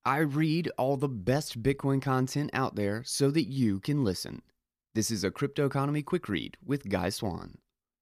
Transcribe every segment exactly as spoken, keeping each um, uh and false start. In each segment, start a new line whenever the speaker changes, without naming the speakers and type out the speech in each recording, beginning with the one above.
I read all the best Bitcoin content out there so that you can listen. This is a Crypto Economy Quick Read with Guy Swan.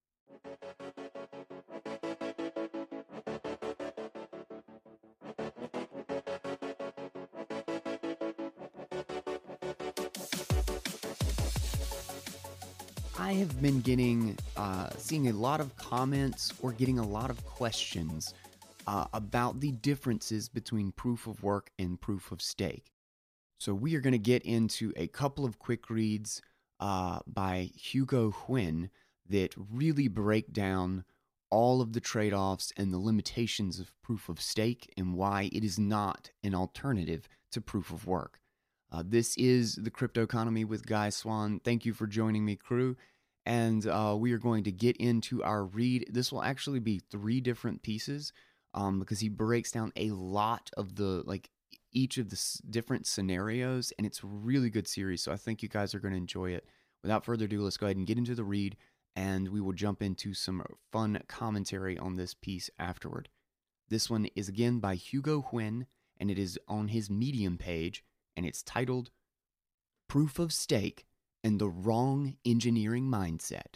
I have been getting, uh, seeing a lot of comments or getting a lot of questions uh, about the differences between proof of work and proof of stake. So we are going to get into a couple of quick reads uh, by Hugo Huyn that really break down all of the trade-offs and the limitations of proof of stake and why it is not an alternative to proof of work. Uh, this is the Crypto Economy with Guy Swan. Thank you for joining me, crew. And uh, we are going to get into our read. This will actually be three different pieces um, because he breaks down a lot of the, like, each of the s- different scenarios, and it's a really good series. So I think you guys are going to enjoy it. Without further ado, let's go ahead and get into the read, and we will jump into some fun commentary on this piece afterward. This one is again by Hugo Huyn, and it is on his Medium page, and it's titled Proof of Stake and the Wrong Engineering Mindset.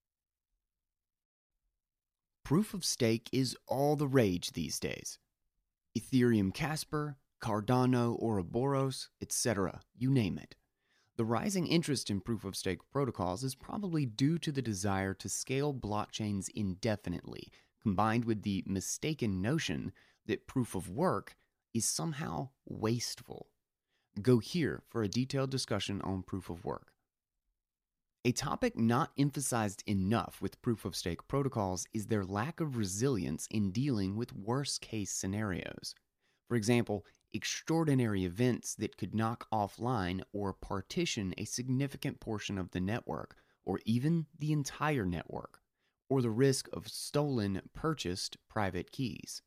Proof of stake is all the rage these days. Ethereum Casper, Cardano, Ouroboros, et cetera, you name it. The rising interest in proof of stake protocols is probably due to the desire to scale blockchains indefinitely, combined with the mistaken notion that proof of work is somehow wasteful. Go here for a detailed discussion on proof of work. A topic not emphasized enough with proof of stake protocols is their lack of resilience in dealing with worst case scenarios. For example, extraordinary events that could knock offline or partition a significant portion of the network, or even the entire network, or the risk of stolen, purchased private keys.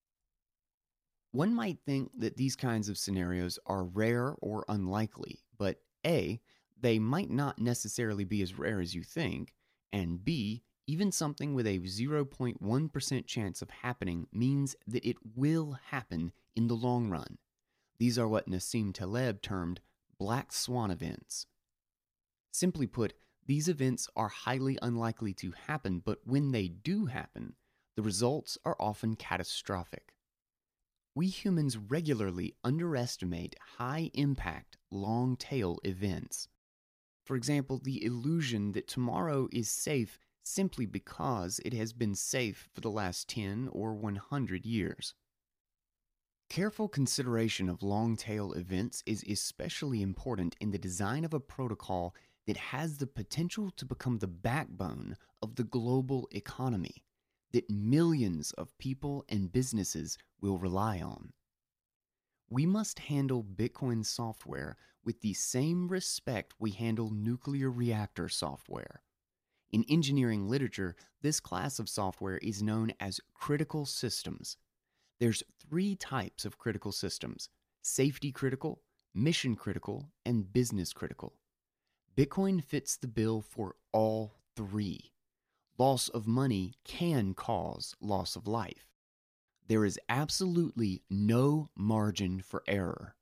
One might think that these kinds of scenarios are rare or unlikely, but A, they might not necessarily be as rare as you think, and B, even something with a zero point one percent chance of happening means that it will happen in the long run. These are what Nassim Taleb termed black swan events. Simply put, these events are highly unlikely to happen, but when they do happen, the results are often catastrophic. We humans regularly underestimate high-impact, long-tail events. For example, the illusion that tomorrow is safe simply because it has been safe for the last ten or one hundred years. Careful consideration of long-tail events is especially important in the design of a protocol that has the potential to become the backbone of the global economy that millions of people and businesses will rely on. We must handle Bitcoin software with the same respect we handle nuclear reactor software. In engineering literature, this class of software is known as critical systems. There's three types of critical systems: safety critical, mission critical, and business critical. Bitcoin fits the bill for all three. Loss of money can cause loss of life. There is absolutely no margin for error.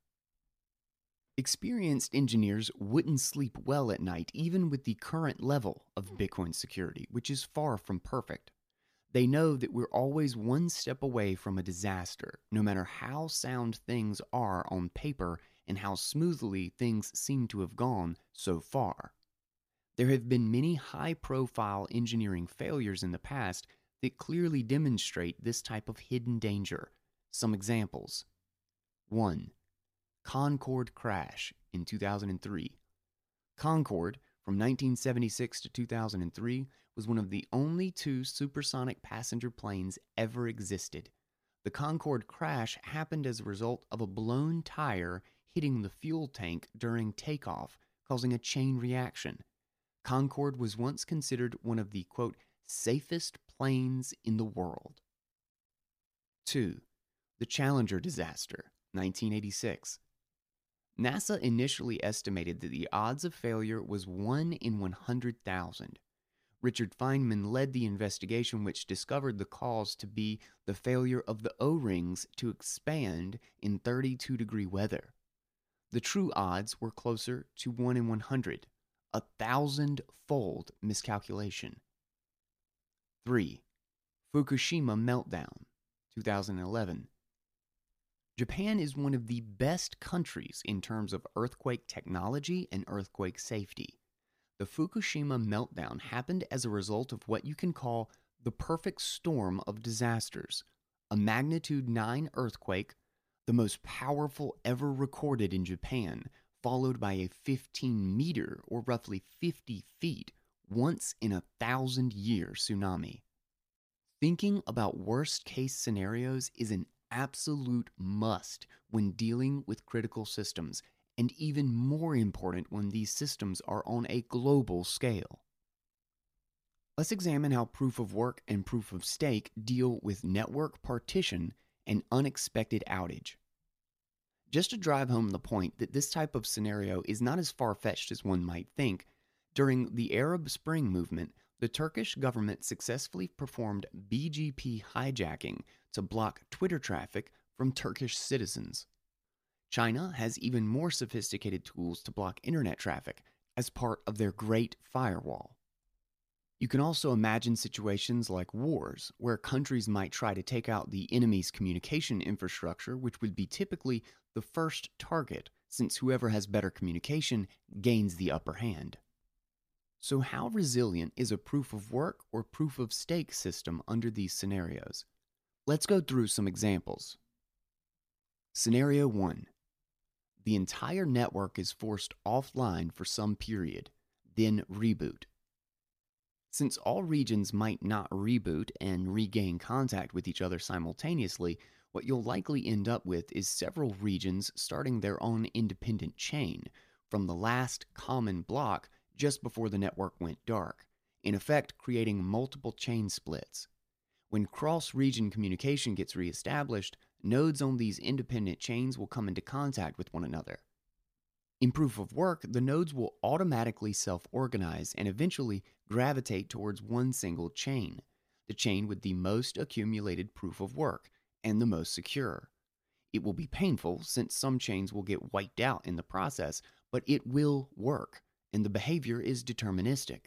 Experienced engineers wouldn't sleep well at night even with the current level of Bitcoin security, which is far from perfect. They know that we're always one step away from a disaster, no matter how sound things are on paper and how smoothly things seem to have gone so far. There have been many high-profile engineering failures in the past that clearly demonstrate this type of hidden danger. Some examples. one. Concorde crash in two thousand three. Concorde, from nineteen seventy-six to two thousand three, was one of the only two supersonic passenger planes ever existed. The Concorde crash happened as a result of a blown tire hitting the fuel tank during takeoff, causing a chain reaction. Concorde was once considered one of the, quote, safest planes in the world. two. The Challenger disaster, nineteen eighty-six. NASA initially estimated that the odds of failure was one in one hundred thousand. Richard Feynman led the investigation which discovered the cause to be the failure of the O-rings to expand in thirty-two degree weather. The true odds were closer to one in one hundred, a thousand-fold miscalculation. three. Fukushima meltdown, two thousand eleven. Japan is one of the best countries in terms of earthquake technology and earthquake safety. The Fukushima meltdown happened as a result of what you can call the perfect storm of disasters, a magnitude nine earthquake, the most powerful ever recorded in Japan, followed by a fifteen meter or roughly fifty feet, once in a thousand year tsunami. Thinking about worst case scenarios is an absolute must when dealing with critical systems, and even more important when these systems are on a global scale. Let's examine how proof of work and proof of stake deal with network partition and unexpected outage. Just to drive home the point that this type of scenario is not as far-fetched as one might think, during the Arab Spring movement, the Turkish government successfully performed B G P hijacking to block Twitter traffic from Turkish citizens. China has even more sophisticated tools to block internet traffic as part of their Great Firewall. You can also imagine situations like wars, where countries might try to take out the enemy's communication infrastructure, which would be typically the first target, since whoever has better communication gains the upper hand. So how resilient is a proof of work or proof of stake system under these scenarios? Let's go through some examples. Scenario one. The entire network is forced offline for some period, then reboot. Since all regions might not reboot and regain contact with each other simultaneously, what you'll likely end up with is several regions starting their own independent chain from the last common block just before the network went dark, in effect creating multiple chain splits. When cross-region communication gets reestablished, nodes on these independent chains will come into contact with one another. In proof of work, the nodes will automatically self-organize and eventually gravitate towards one single chain, the chain with the most accumulated proof of work and the most secure. It will be painful since some chains will get wiped out in the process, but it will work, and the behavior is deterministic.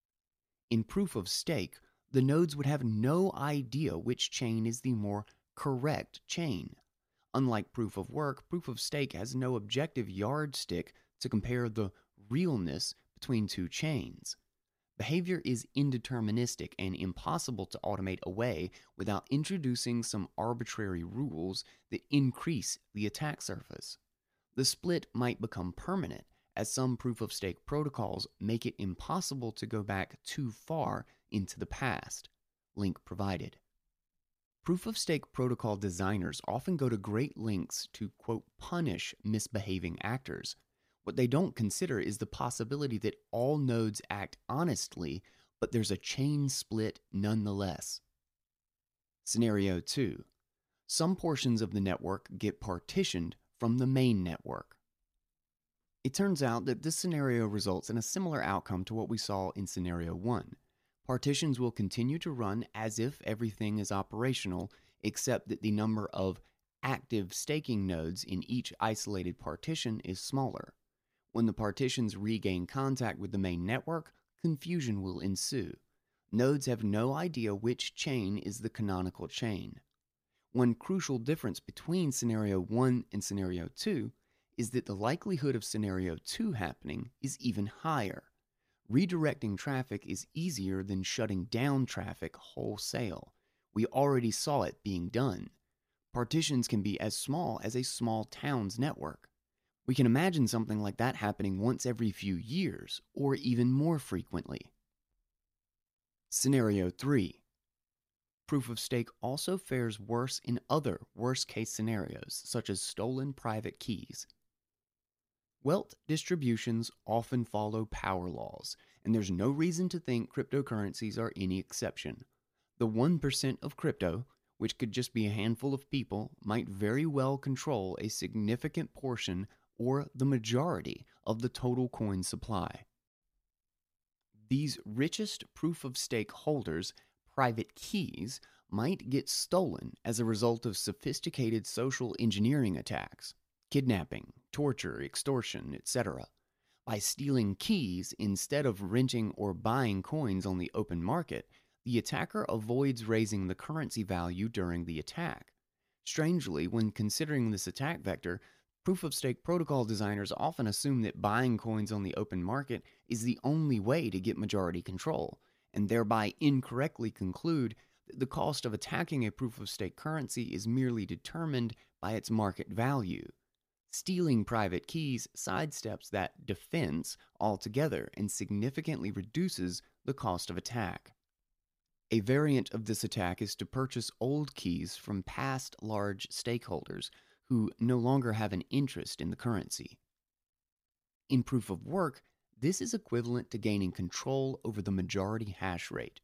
In proof of stake, the nodes would have no idea which chain is the more correct chain. Unlike proof of work, proof of stake has no objective yardstick to compare the realness between two chains. Behavior is indeterministic and impossible to automate away without introducing some arbitrary rules that increase the attack surface. The split might become permanent, as some proof-of-stake protocols make it impossible to go back too far into the past. Link provided. Proof-of-stake protocol designers often go to great lengths to, quote, punish misbehaving actors. What they don't consider is the possibility that all nodes act honestly, but there's a chain split nonetheless. Scenario two. Some portions of the network get partitioned from the main network. It turns out that this scenario results in a similar outcome to what we saw in Scenario one. Partitions will continue to run as if everything is operational, except that the number of active staking nodes in each isolated partition is smaller. When the partitions regain contact with the main network, confusion will ensue. Nodes have no idea which chain is the canonical chain. One crucial difference between Scenario one and Scenario two is that the likelihood of Scenario two happening is even higher. Redirecting traffic is easier than shutting down traffic wholesale. We already saw it being done. Partitions can be as small as a small town's network. We can imagine something like that happening once every few years, or even more frequently. Scenario three. Proof of stake also fares worse in other worst-case scenarios, such as stolen private keys. Wealth distributions often follow power laws, and there's no reason to think cryptocurrencies are any exception. The one percent of crypto, which could just be a handful of people, might very well control a significant portion or the majority of the total coin supply. These richest proof of stake holders' private keys might get stolen as a result of sophisticated social engineering attacks, kidnapping, torture, extortion, et cetera. By stealing keys instead of renting or buying coins on the open market, the attacker avoids raising the currency value during the attack. Strangely, when considering this attack vector, proof of stake protocol designers often assume that buying coins on the open market is the only way to get majority control, and thereby incorrectly conclude that the cost of attacking a proof of stake currency is merely determined by its market value. Stealing private keys sidesteps that defense altogether and significantly reduces the cost of attack. A variant of this attack is to purchase old keys from past large stakeholders who no longer have an interest in the currency. In proof of work, this is equivalent to gaining control over the majority hash rate.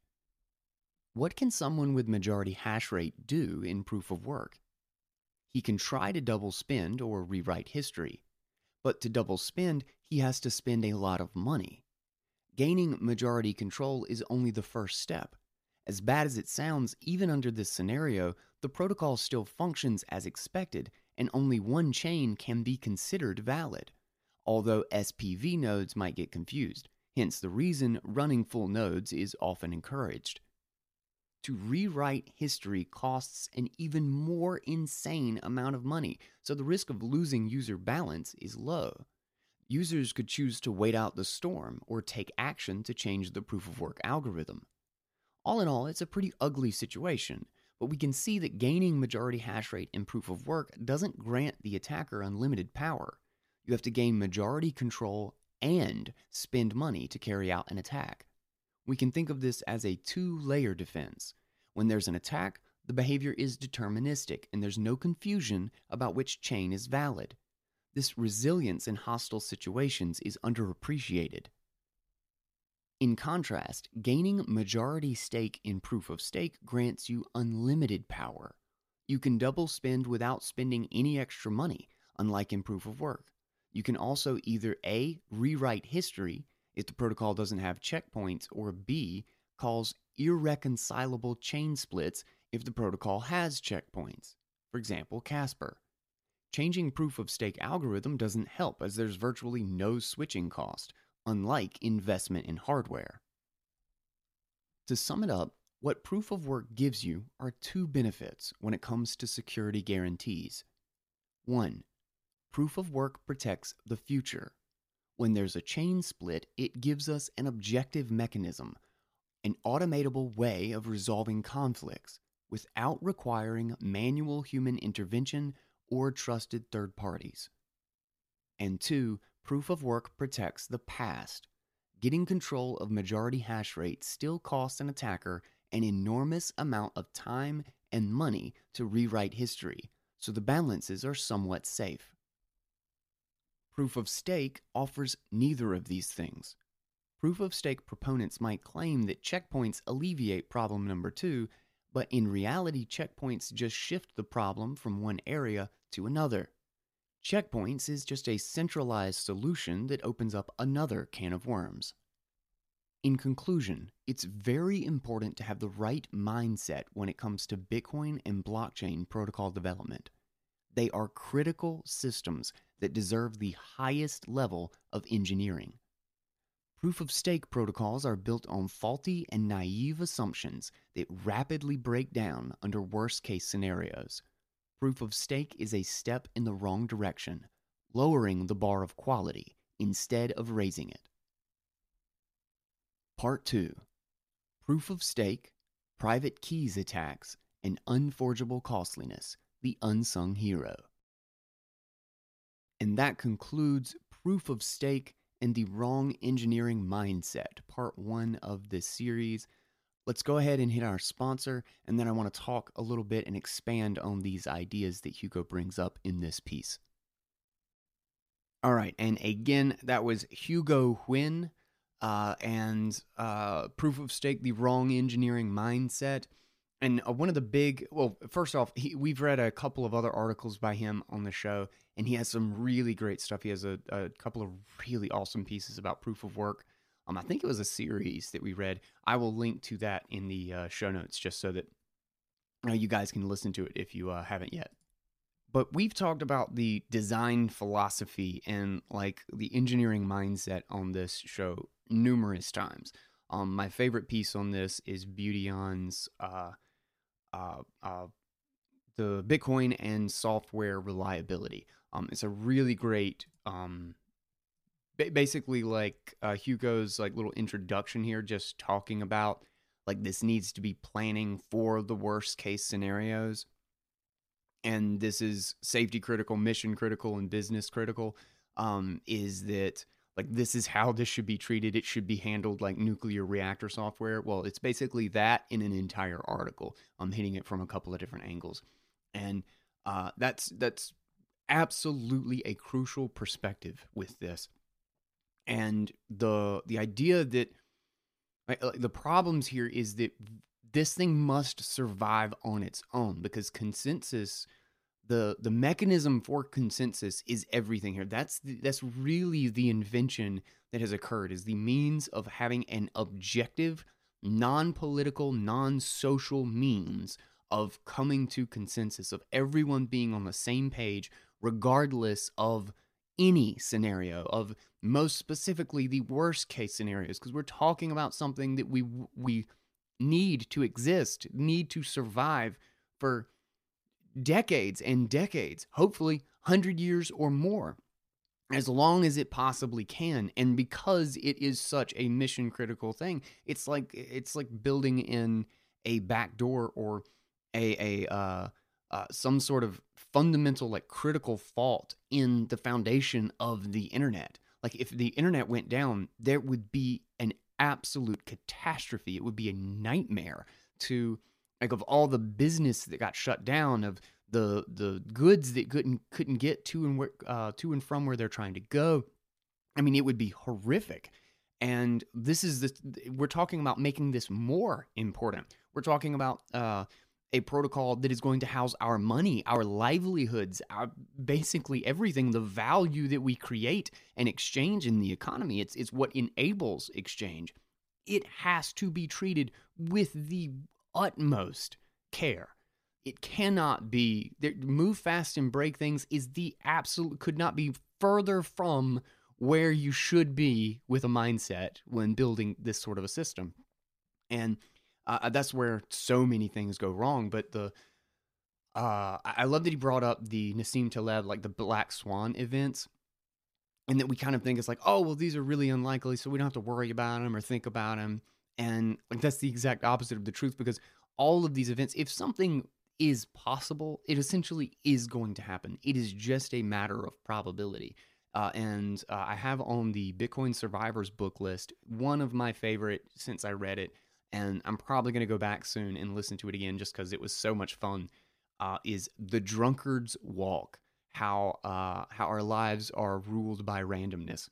What can someone with majority hash rate do in proof of work? He can try to double spend or rewrite history, but to double spend, he has to spend a lot of money. Gaining majority control is only the first step. As bad as it sounds, even under this scenario, the protocol still functions as expected, and only one chain can be considered valid, although S P V nodes might get confused, hence the reason running full nodes is often encouraged. To rewrite history costs an even more insane amount of money, so the risk of losing user balance is low. Users could choose to wait out the storm or take action to change the proof of work algorithm. All in all, it's a pretty ugly situation, but we can see that gaining majority hash rate in proof of work doesn't grant the attacker unlimited power. You have to gain majority control and spend money to carry out an attack. We can think of this as a two-layer defense. When there's an attack, the behavior is deterministic and there's no confusion about which chain is valid. This resilience in hostile situations is underappreciated. In contrast, gaining majority stake in proof of stake grants you unlimited power. You can double spend without spending any extra money, unlike in proof of work. You can also either A, rewrite history if the protocol doesn't have checkpoints, or B, cause irreconcilable chain splits if the protocol has checkpoints. For example, Casper. Changing proof of stake algorithm doesn't help as there's virtually no switching cost, unlike investment in hardware. To sum it up, what proof of work gives you are two benefits when it comes to security guarantees. One, proof of work protects the future. When there's a chain split, it gives us an objective mechanism, an automatable way of resolving conflicts without requiring manual human intervention or trusted third parties. And two, proof of work protects the past. Getting control of majority hash rate still costs an attacker an enormous amount of time and money to rewrite history, so the balances are somewhat safe. Proof of stake offers neither of these things. Proof of stake proponents might claim that checkpoints alleviate problem number two, but in reality, checkpoints just shift the problem from one area to another. Checkpoints is just a centralized solution that opens up another can of worms. In conclusion, it's very important to have the right mindset when it comes to Bitcoin and blockchain protocol development. They are critical systems that deserve the highest level of engineering. Proof of stake protocols are built on faulty and naive assumptions that rapidly break down under worst-case scenarios. Proof of stake is a step in the wrong direction, lowering the bar of quality instead of raising it. Part two. Proof of stake, private keys attacks, and unforgeable costliness, the unsung hero. And that concludes Proof of Stake and the Wrong Engineering Mindset, part one of this series. Let's go ahead and hit our sponsor, and then I want to talk a little bit and expand on these ideas that Hugo brings up in this piece. All right, and again, that was Hugo Huyn, uh, and uh, Proof of Stake, the Wrong Engineering Mindset. And uh, one of the big, well, first off, he, we've read a couple of other articles by him on the show, and he has some really great stuff. He has a, a couple of really awesome pieces about proof of work. Um, I think it was a series that we read. I will link to that in the uh, show notes just so that uh, you guys can listen to it if you uh, haven't yet. But we've talked about the design philosophy and like the engineering mindset on this show numerous times. Um, my favorite piece on this is Beautyon's uh, uh, uh, the Bitcoin and software reliability. Um, it's a really great, um, basically like uh, Hugo's like little introduction here, just talking about like this needs to be planning for the worst case scenarios, and this is safety critical, mission critical, and business critical. Um, is that like this is how this should be treated? It should be handled like nuclear reactor software. Well, it's basically that in an entire article. I'm hitting it from a couple of different angles. And uh, that's that's absolutely a crucial perspective with this. And the the idea that like, the problems here is that this thing must survive on its own, because consensus, the the mechanism for consensus is everything here. That's the, that's really the invention that has occurred, is the means of having an objective, non-political, non-social means of coming to consensus, of everyone being on the same page, regardless of any scenario, of most specifically the worst case scenarios, because we're talking about something that we we need to exist, need to survive for decades and decades, hopefully one hundred years or more, as long as it possibly can. And because it is such a mission critical thing, it's like it's like building in a backdoor or a a uh, uh, some sort of fundamental like critical fault in the foundation of the internet. Like if the internet went down, there would be an absolute catastrophe. It would be a nightmare to like of all the business that got shut down, of the the goods that couldn't couldn't get to and where, uh, to and from where they're trying to go. I mean, it would be horrific. And this is this. We're talking about making this more important. We're talking about uh, a protocol that is going to house our money, our livelihoods, our basically everything, the value that we create and exchange in the economy. It's it's what enables exchange. It has to be treated with the utmost care. It cannot be, move fast and break things is the absolute, could not be further from where you should be with a mindset when building this sort of a system. And uh, that's where so many things go wrong. But the, uh, I love that he brought up the Nassim Taleb, like the Black Swan events, and that we kind of think it's like, oh, well, these are really unlikely, so we don't have to worry about them or think about them. And like that's the exact opposite of the truth, because all of these events, if something is possible, it essentially is going to happen. It is just a matter of probability. Uh, and uh, I have on the Bitcoin Survivors book list one of my favorite since I read it, and I'm probably going to go back soon and listen to it again just because it was so much fun, uh, is The Drunkard's Walk, how uh, how our lives are ruled by randomness.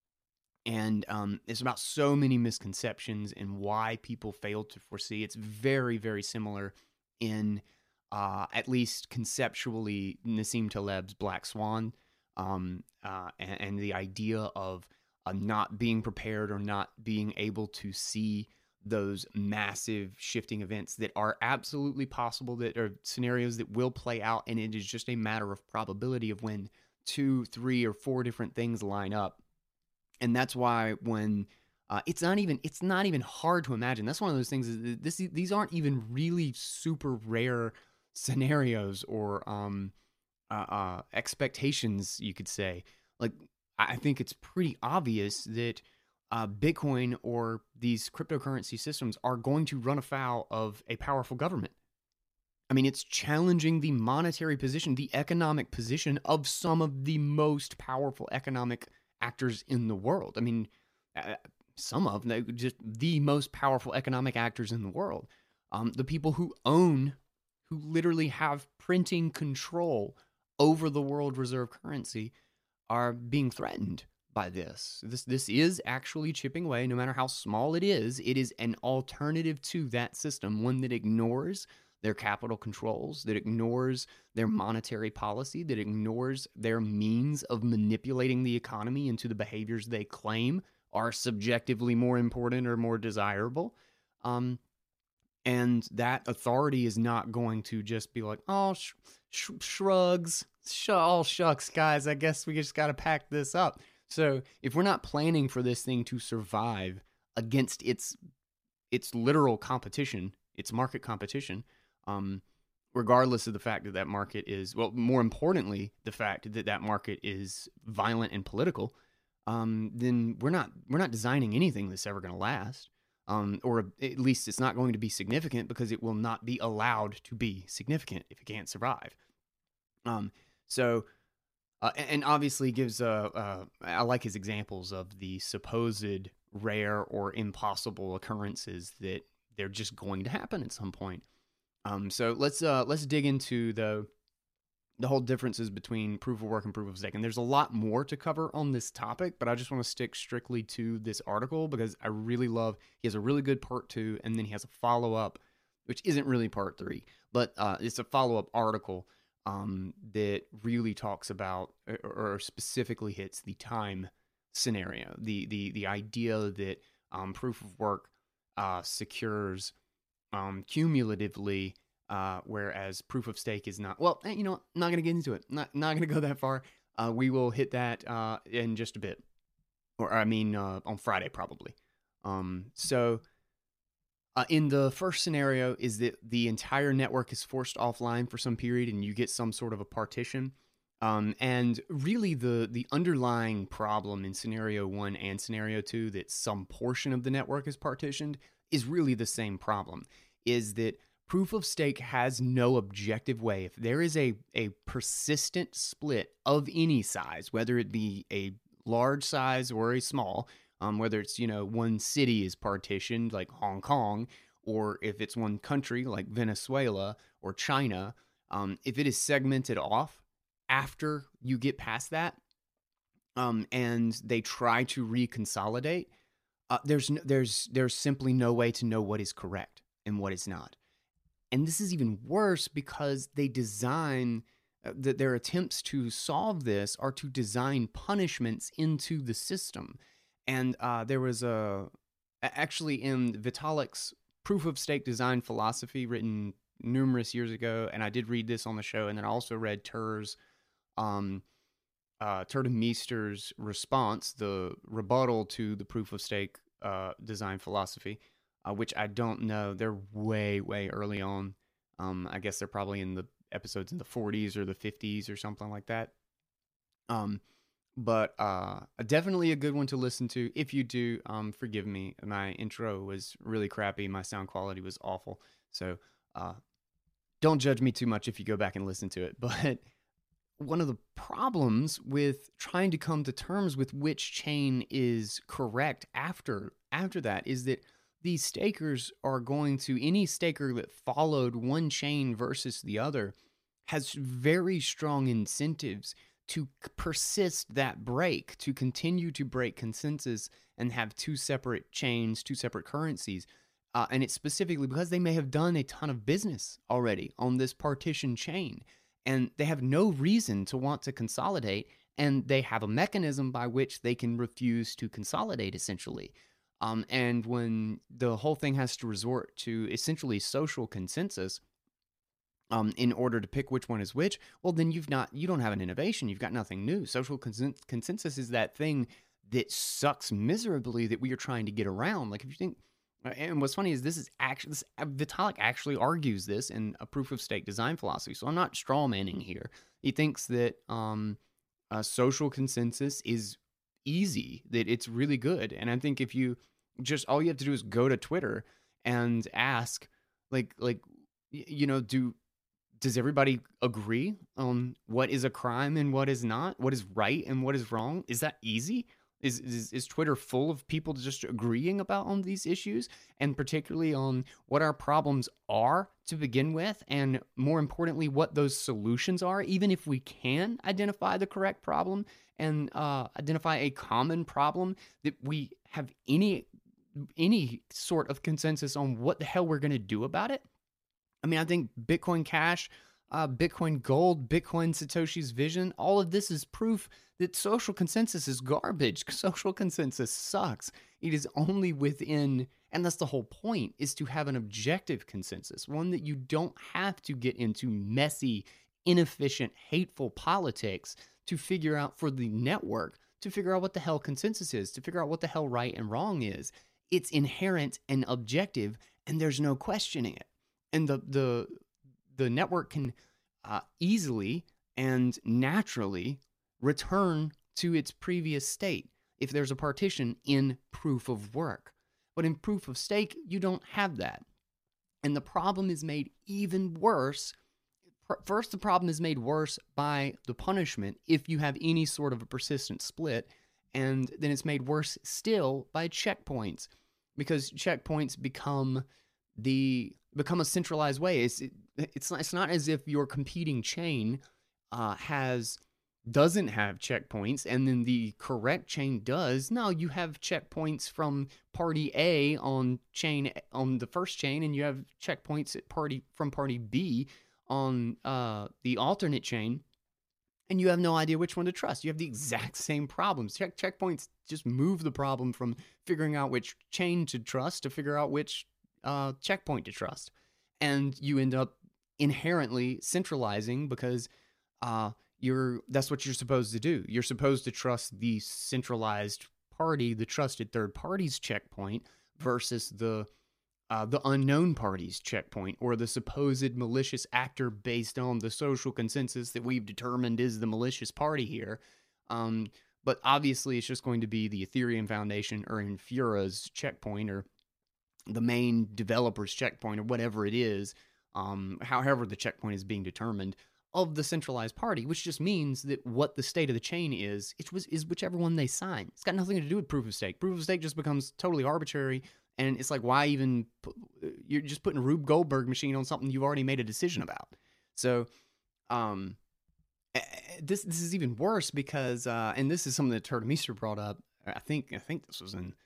And um, it's about so many misconceptions and why people fail to foresee. It's very, very similar in, uh, at least conceptually, Nassim Taleb's Black Swan, um, uh, and, and the idea of uh, not being prepared or not being able to see those massive shifting events that are absolutely possible, that are scenarios that will play out, and it is just a matter of probability of when two, three, or four different things line up. And that's why when uh, it's not even it's not even hard to imagine. That's one of those things. Is this these aren't even really super rare scenarios or um, uh, uh, expectations, you could say. Like I think it's pretty obvious that uh, Bitcoin or these cryptocurrency systems are going to run afoul of a powerful government. I mean, it's challenging the monetary position, the economic position of some of the most powerful economic actors in the world. I mean, uh, some of them, just the most powerful economic actors in the world. Um, the people who own, who literally have printing control over the world reserve currency are being threatened by this. This this is actually chipping away, no matter how small it is. It is an alternative to that system, one that ignores their capital controls, that ignores their monetary policy, that ignores their means of manipulating the economy into the behaviors they claim are subjectively more important or more desirable. Um, and that authority is not going to just be like, oh, sh- sh- shrugs, sh- all shucks, guys, I guess we just got to pack this up. So if we're not planning for this thing to survive against its its literal competition, its market competition, um, regardless of the fact that that market is, well, more importantly, the fact that that market is violent and political, um, then we're not we're not designing anything that's ever going to last, um, or at least it's not going to be significant because it will not be allowed to be significant if it can't survive. Um, so. Uh, and obviously gives, uh, uh, I like his examples of the supposed rare or impossible occurrences that they're just going to happen at some point. Um, so let's uh, let's dig into the the whole differences between proof of work and proof of stake. And there's a lot more to cover on this topic, but I just want to stick strictly to this article because I really love. He has a really good part two, and then he has a follow up, which isn't really part three, but uh, it's a follow up article. Um, that really talks about or, or specifically hits the time scenario, the the the idea that um, proof of work uh, secures um, cumulatively, uh, whereas proof of stake is not. Well, you know, what? I'm not going to get into it. Not not going to go that far. Uh, we will hit that uh, in just a bit, or I mean, uh, on Friday probably. Um, so. Uh, in the first scenario is that the entire network is forced offline for some period and you get some sort of a partition. Um, and really the, the underlying problem in scenario one and scenario two, that some portion of the network is partitioned, is really the same problem, is that proof of stake has no objective way. If there is a, a persistent split of any size, whether it be a large size or a small, Um, whether it's, you know, one city is partitioned like Hong Kong, or if it's one country like Venezuela or China, um, if it is segmented off after you get past that, um, and they try to reconsolidate, uh, there's no, there's there's simply no way to know what is correct and what is not. And this is even worse because they design uh, that their attempts to solve this are to design punishments into the system. And uh, there was a actually in Vitalik's proof of stake design philosophy, written numerous years ago, and I did read this on the show, and then I also read Tur's um, uh, Tur de Meester's response, the rebuttal to the proof of stake uh, design philosophy, uh, which I don't know. They're way way early on. Um, I guess they're probably in the episodes in the forties or the fifties or something like that. Um, but uh, definitely a good one to listen to. If you do, um, forgive me. My intro was really crappy. My sound quality was awful. So uh, don't judge me too much if you go back and listen to it. But one of the problems with trying to come to terms with which chain is correct after after that is that these stakers are going to, any staker that followed one chain versus the other has very strong incentives to persist that break, to continue to break consensus and have two separate chains, two separate currencies. Uh, and it's specifically because they may have done a ton of business already on this partition chain, and they have no reason to want to consolidate, and they have a mechanism by which they can refuse to consolidate, essentially. Um, and when the whole thing has to resort to essentially social consensus, Um, in order to pick which one is which, well, then you've not, you don't have an innovation. You've got nothing new. Social cons- consensus is that thing that sucks miserably that we are trying to get around. Like if you think, and what's funny is this is actually, this, Vitalik actually argues this in a proof of stake design philosophy. So I'm not straw manning here. He thinks that um, a social consensus is easy, that it's really good. And I think if you just, all you have to do is go to Twitter and ask, like, like, you know, do, does everybody agree on what is a crime and what is not? What is right and what is wrong? Is that easy? Is, is is Twitter full of people just agreeing about on these issues, and particularly on what our problems are to begin with, and more importantly, what those solutions are, even if we can identify the correct problem and uh, identify a common problem, that we have any any sort of consensus on what the hell we're going to do about it? I mean, I think Bitcoin Cash uh, Bitcoin Gold, Bitcoin Satoshi's vision. All of this is proof that social consensus is garbage. Social consensus sucks. It is only within, and that's the whole point, is to have an objective consensus, one that you don't have to get into messy, inefficient, hateful politics to figure out for the network, to figure out what the hell consensus is, to figure out what the hell right and wrong is. It's inherent and objective, and there's no questioning it. And the the the network can uh, easily and naturally return to its previous state if there's a partition in proof of work. But in proof of stake, you don't have that. And the problem is made even worse. First, the problem is made worse by the punishment if you have any sort of a persistent split, and then it's made worse still by checkpoints, because checkpoints become the become a centralized way. It's it, it's not, it's not as if your competing chain uh, has doesn't have checkpoints and then the correct chain does. No, you have checkpoints from party A on chain on the first chain, and you have checkpoints at party from party B on uh, the alternate chain, and you have no idea which one to trust. You have the exact same problems. Check checkpoints just move the problem from figuring out which chain to trust to figure out which uh, checkpoint to trust, and you end up inherently centralizing because uh, you're that's what you're supposed to do. You're supposed to trust the centralized party, the trusted third party's checkpoint, versus the Uh, the unknown party's checkpoint, or the supposed malicious actor based on the social consensus that we've determined is the malicious party here. Um, but obviously, it's just going to be the Ethereum Foundation or Infura's checkpoint, or the main developer's checkpoint, or whatever it is, um, however the checkpoint is being determined, of the centralized party, which just means that what the state of the chain is, it was is whichever one they sign. It's got nothing to do with proof of stake. Proof of stake just becomes totally arbitrary. And it's like, why even, put, you're just putting a Rube Goldberg machine on something you've already made a decision about. So, um, this this is even worse because, uh, and this is something that Turtlemeister brought up. I think I think this was in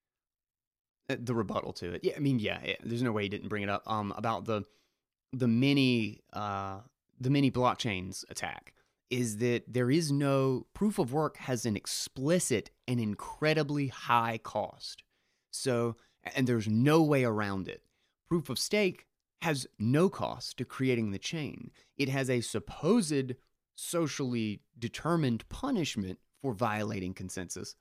the rebuttal to it. Yeah, I mean, yeah, yeah there's no way he didn't bring it up. Um, about the the mini uh the mini blockchains attack is that there is no proof of work has an explicit and incredibly high cost. So. And there's no way around it. Proof of stake has no cost to creating the chain. It has a supposed socially determined punishment for violating consensus.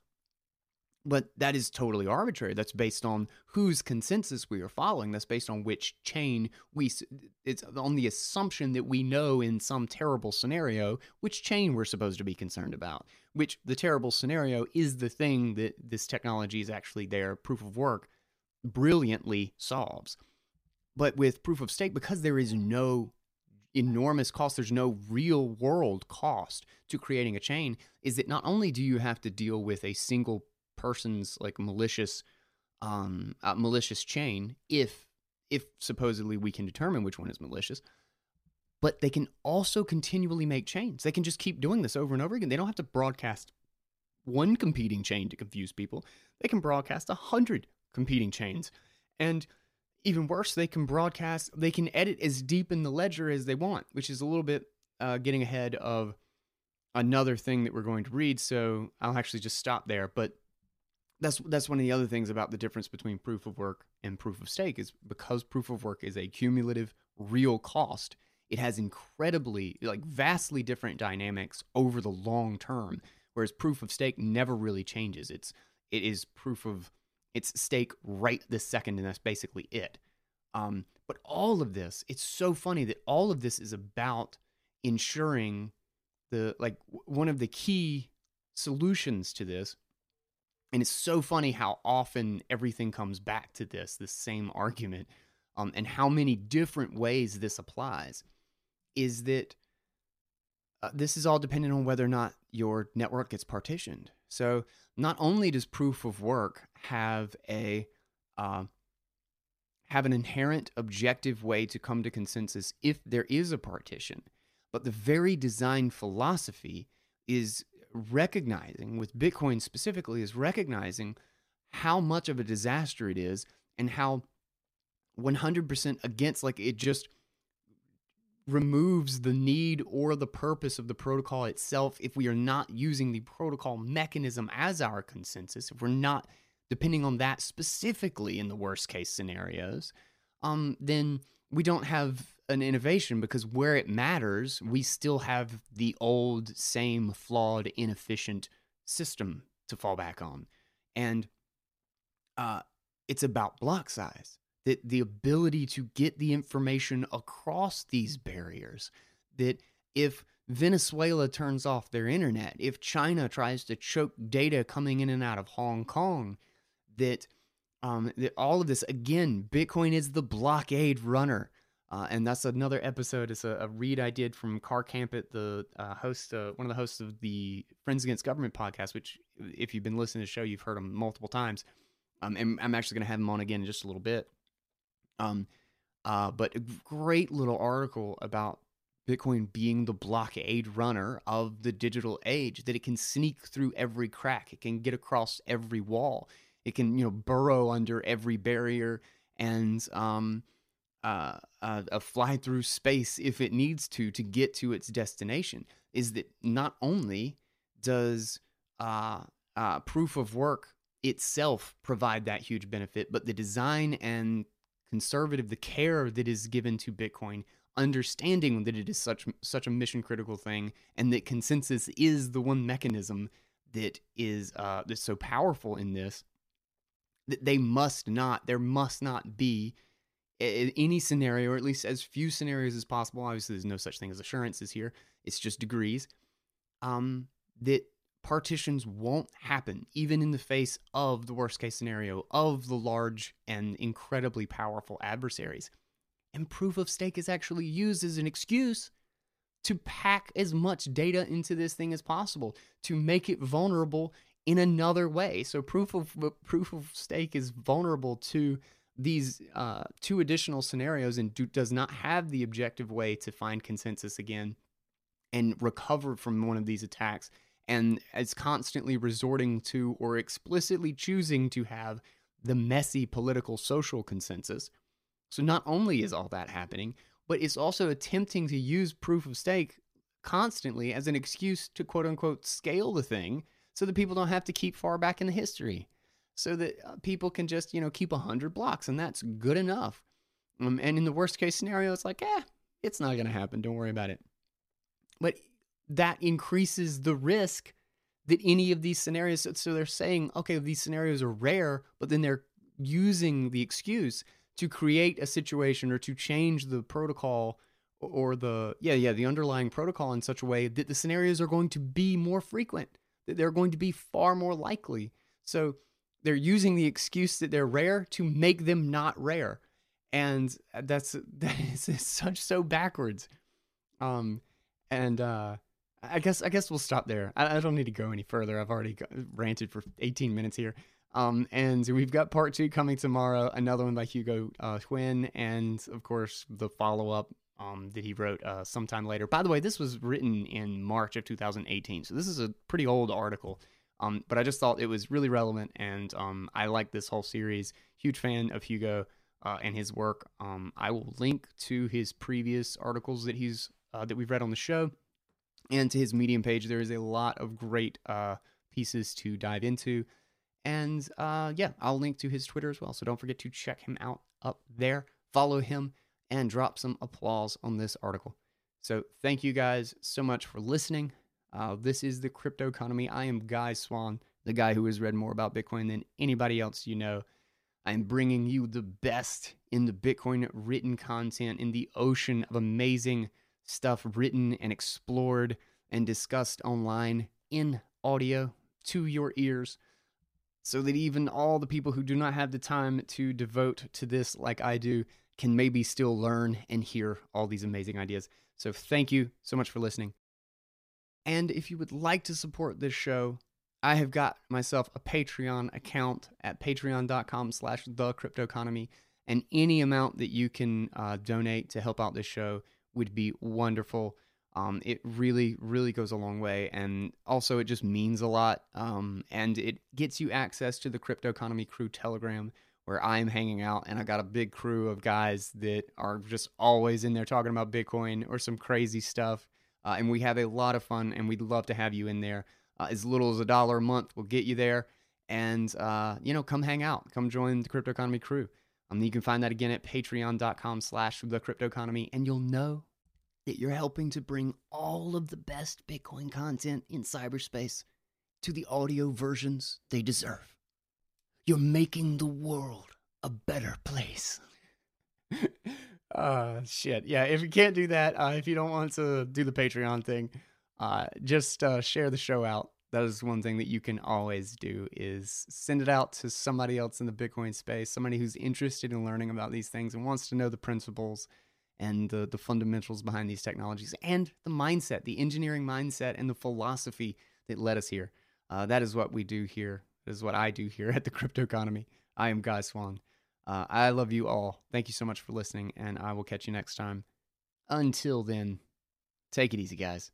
But that is totally arbitrary. That's based on whose consensus we are following. That's based on which chain we, it's on the assumption that we know in some terrible scenario which chain we're supposed to be concerned about. Which the terrible scenario is the thing that this technology is actually there, proof of work, brilliantly solves. But with proof of stake, because there is no enormous cost, there's no real world cost to creating a chain, is that not only do you have to deal with a single person's like malicious um uh, malicious chain, if if supposedly we can determine which one is malicious, but they can also continually make chains. They can just keep doing this over and over again. They don't have to broadcast one competing chain to confuse people. They can broadcast a hundred competing chains. And even worse, they can broadcast, they can edit as deep in the ledger as they want, which is a little bit uh, getting ahead of another thing that we're going to read. So I'll actually just stop there. But that's that's one of the other things about the difference between proof of work and proof of stake is because proof of work is a cumulative real cost, it has incredibly, like vastly different dynamics over the long term, whereas proof of stake never really changes. It's it is proof of It's stake right this second, and that's basically it. Um, but all of this, it's so funny that all of this is about ensuring the, like, one of the key solutions to this, and it's so funny how often everything comes back to this, this same argument, um, and how many different ways this applies, is that uh, this is all dependent on whether or not your network gets partitioned. So not only does proof of work have a uh, have an inherent objective way to come to consensus if there is a partition, but the very design philosophy is recognizing, with Bitcoin specifically, is recognizing how much of a disaster it is and how one hundred percent against, like, it just removes the need or the purpose of the protocol itself if we are not using the protocol mechanism as our consensus, if we're not depending on that specifically in the worst case scenarios, um, then we don't have an innovation, because where it matters, we still have the old, same, flawed, inefficient system to fall back on. And uh, it's about block size. That the ability to get the information across these barriers, that if Venezuela turns off their internet, if China tries to choke data coming in and out of Hong Kong, that, um, that all of this, again, Bitcoin is the blockade runner. Uh, and that's another episode. It's a, a read I did from Car Campit, the uh, host, uh, one of the hosts of the Friends Against Government podcast, which if you've been listening to the show, you've heard him multiple times. Um, and I'm actually going to have him on again in just a little bit. Um, uh, but a great little article about Bitcoin being the blockade runner of the digital age, that it can sneak through every crack. It can get across every wall. It can, you know, burrow under every barrier and, um, uh, uh, uh, fly through space if it needs to, to get to its destination. Is that not only does, uh, uh, proof of work itself provide that huge benefit, but the design and conservative, the care that is given to Bitcoin, understanding that it is such such a mission critical thing, and that consensus is the one mechanism that is uh, that's so powerful in this, that they must not, there must not be a, any scenario, or at least as few scenarios as possible. Obviously, there's no such thing as assurances here. It's just degrees. Um, that partitions won't happen, even in the face of the worst case scenario of the large and incredibly powerful adversaries. And proof of stake is actually used as an excuse to pack as much data into this thing as possible, to make it vulnerable in another way. So proof of proof of stake is vulnerable to these uh, two additional scenarios, and do, does not have the objective way to find consensus again and recover from one of these attacks, and is constantly resorting to or explicitly choosing to have the messy political social consensus. So not only is all that happening, but it's also attempting to use proof of stake constantly as an excuse to quote unquote scale the thing, so that people don't have to keep far back in the history, so that uh, people can just, you know, keep one hundred blocks, and that's good enough. Um, and in the worst case scenario, it's like, eh, it's not going to happen. Don't worry about it. But that increases the risk that any of these scenarios, so they're saying, okay, these scenarios are rare, but then they're using the excuse to create a situation or to change the protocol or the, yeah, yeah, the underlying protocol in such a way that the scenarios are going to be more frequent, that they're going to be far more likely. So they're using the excuse that they're rare to make them not rare. And that's, that is such so backwards. Um, and, uh, I guess I guess we'll stop there. I, I don't need to go any further. I've already got, ranted for eighteen minutes here. Um, and we've got part two coming tomorrow, another one by Hugo uh, Twin, and of course the follow-up um, that he wrote uh, sometime later. By the way, this was written in March of two thousand eighteen, so this is a pretty old article. Um, but I just thought it was really relevant, and um, I like this whole series. Huge fan of Hugo uh, and his work. Um, I will link to his previous articles that he's uh, that we've read on the show, and to his Medium page. There is a lot of great uh, pieces to dive into. And uh, yeah, I'll link to his Twitter as well. So don't forget to check him out up there. Follow him and drop some applause on this article. So thank you guys so much for listening. Uh, this is the Crypto Economy. I am Guy Swan, the guy who has read more about Bitcoin than anybody else you know. I'm bringing you the best in the Bitcoin written content, in the ocean of amazing stuff written and explored and discussed online in audio to your ears, so that even all the people who do not have the time to devote to this like I do can maybe still learn and hear all these amazing ideas. So thank you so much for listening. And if you would like to support this show, I have got myself a Patreon account at patreon.com slash the crypto economy, and any amount that you can uh, donate to help out this show would be wonderful. Um, it really, really goes a long way, and also it just means a lot, um, and it gets you access to the Crypto Economy Crew Telegram, where I'm hanging out, and I got a big crew of guys that are just always in there talking about Bitcoin or some crazy stuff. Uh, and we have a lot of fun, and we'd love to have you in there. Uh, as little as a dollar a month will get you there. And, uh, you know, come hang out. Come join the Crypto Economy crew. Um, you can find that again at patreon.com slash the Crypto Economy, and you'll know that you're helping to bring all of the best Bitcoin content in cyberspace to the audio versions they deserve. You're making the world a better place. uh, shit. Yeah, if you can't do that, uh, if you don't want to do the Patreon thing, uh, just uh, share the show out. That is one thing that you can always do, is send it out to somebody else in the Bitcoin space, somebody who's interested in learning about these things and wants to know the principles and the, the fundamentals behind these technologies and the mindset, the engineering mindset and the philosophy that led us here. Uh, that is what we do here. That is what I do here at the Crypto Economy. I am Guy Swan. Uh, I love you all. Thank you so much for listening, and I will catch you next time. Until then, take it easy, guys.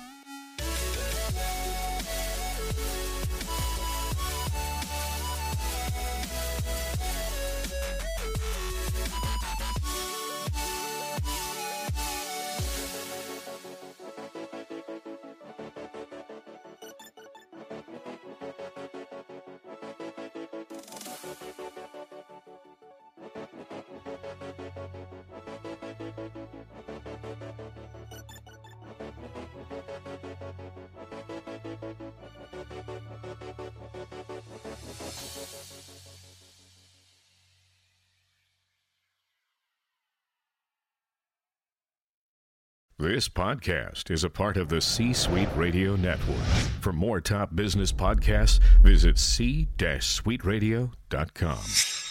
This podcast is a part of the C-Suite Radio Network. For more top business podcasts, visit c suite radio dot com.